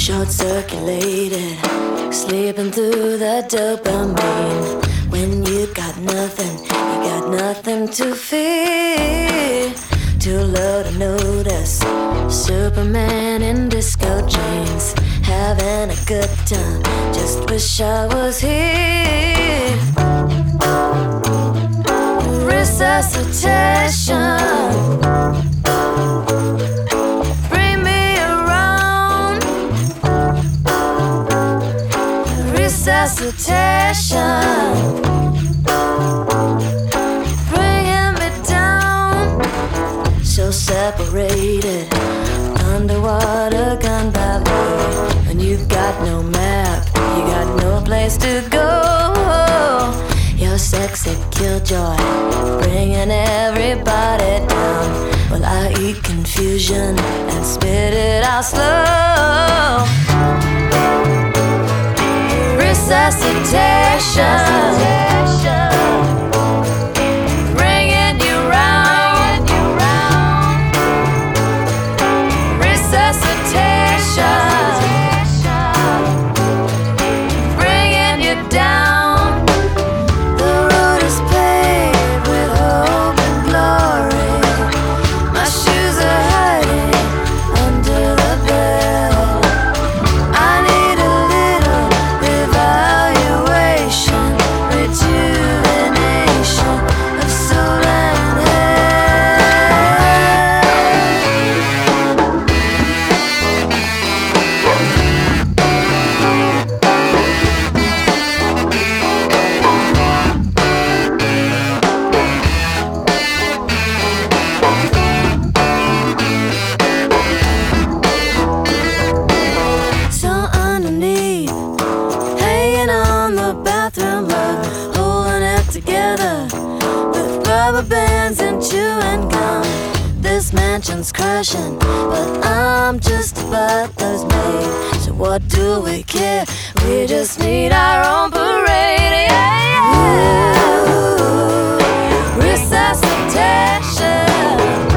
short circulated, sleeping through the dopamine. When you got nothing to fear. Too low to notice, Superman in disco jeans, having a good time, just wish I was here. Resuscitation, bring me around. Resuscitation, bringing me down. So separated, underwater gun ballet. When you've got no map, you got no place to go. Your sexy killjoy, bringing everybody down. Well, I eat confusion and spit it out slow. Resuscitation, bringing you round. Resuscitation, bringing you down. The road is paved with hope and glory. My shoes are hiding under the bed. I need a little evaluation, rejuvenation of soul and so underneath, hanging on the bathroom rug, holding it together with rubber bands and chewing gum. This mansion's crashing, but I'm just a butler's maid. So what do we care? We just need our own parade. Yeah. Ooh, resuscitation.